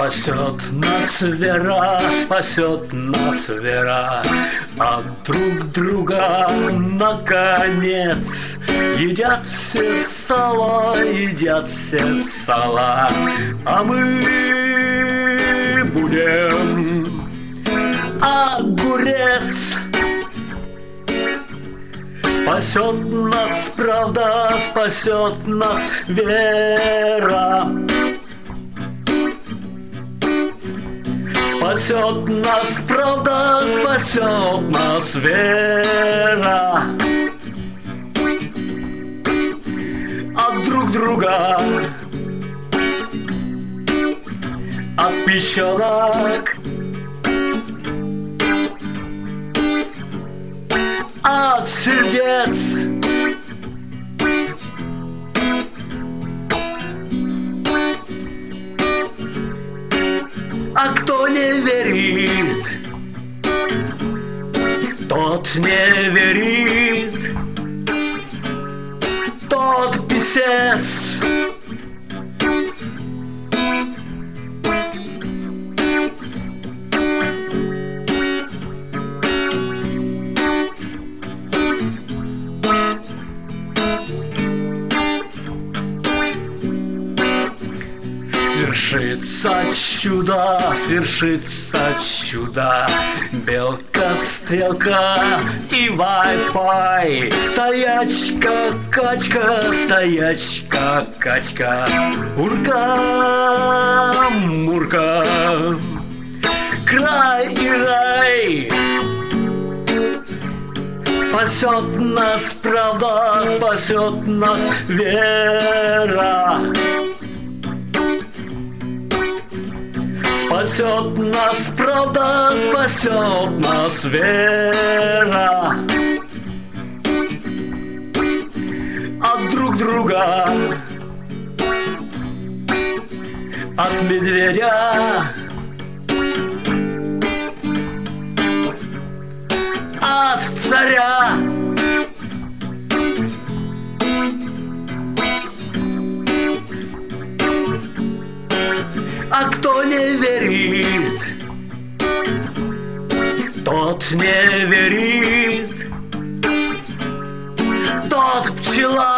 Спасет нас вера, спасет нас вера от друг друга, наконец. Едят все сало, едят все сало, а мы будем огурец. Спасет нас правда, спасет нас вера. Спасет нас правда, спасет нас вера. От друг друга, от печенок, от сердец. А кто не верит, тот не верит, тот писец. Свершится чудо, белка, стрелка и Wi-Fi. Стоячка, качка, стоячка, качка, урка, мурка, край и рай. Спасет нас правда, спасет нас вера. Спасет нас правда, спасет нас вера. От друг друга, от медведя, от царя. А кто не верит, тот не верит, тот пчела.